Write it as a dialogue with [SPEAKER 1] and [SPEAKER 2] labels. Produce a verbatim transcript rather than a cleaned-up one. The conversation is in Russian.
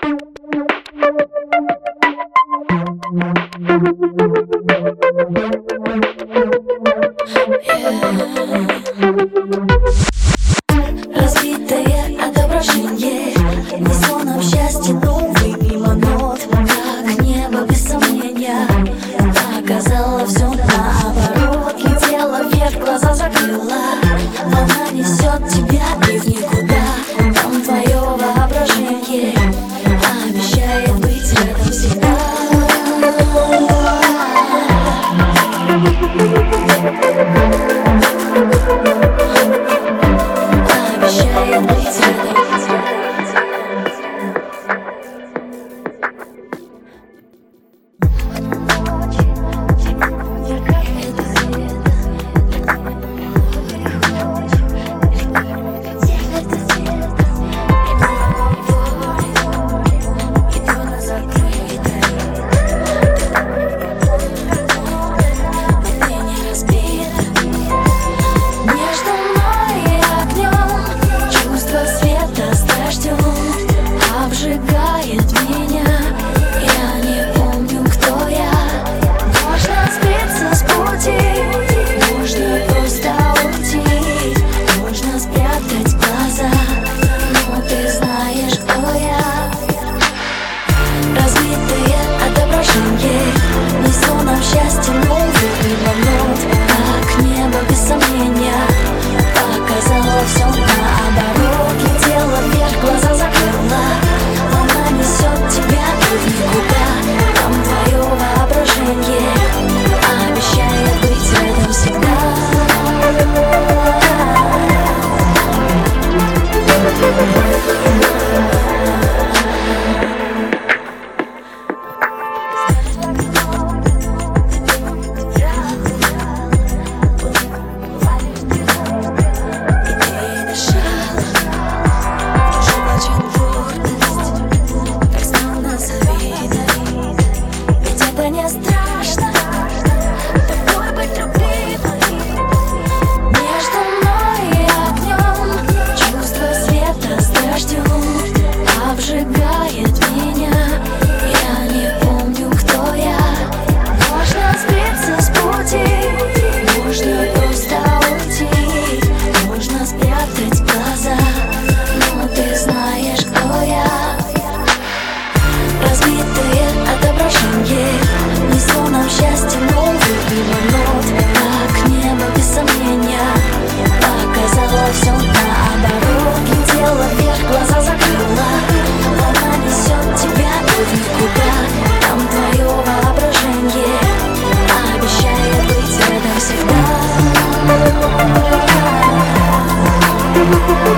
[SPEAKER 1] Разбитое отображение несло нам счастье новый мимо нот, как небо без сомнения. Оказала все наоборот, летела вверх, глаза закрыла. Волна несет тебя и в никуда. Там твое воображение обещает быть рядом всегда. Обещает быть рядом. Обжигает меня, я не помню, кто я. Можно сбиться с пути, можно просто уйти, можно спрятать глаза, но ты знаешь, кто я. Разбитое отображение несло нам счастье новый момент, как небо без сомнения. Показала все наоборот, летела вверх, глаза закрыла. Волна несет тебя в никуда. Там твое воображение обещает быть рядом всегда. Не страшно тобой быть любимой. Между мной и огнем чувство света с дождем обжигает меня, я не помню, кто я. Можно сбиться с пути, можно просто уйти, можно спрятать глаза, но ты знаешь, кто я. Разбитое отображение несло нам счастье новый нот, как небо без сомнения. Показала все наоборот, летела вверх, глаза закрыла. Волна несет тебя в никуда. Там твое воображение обещает быть рядом всегда.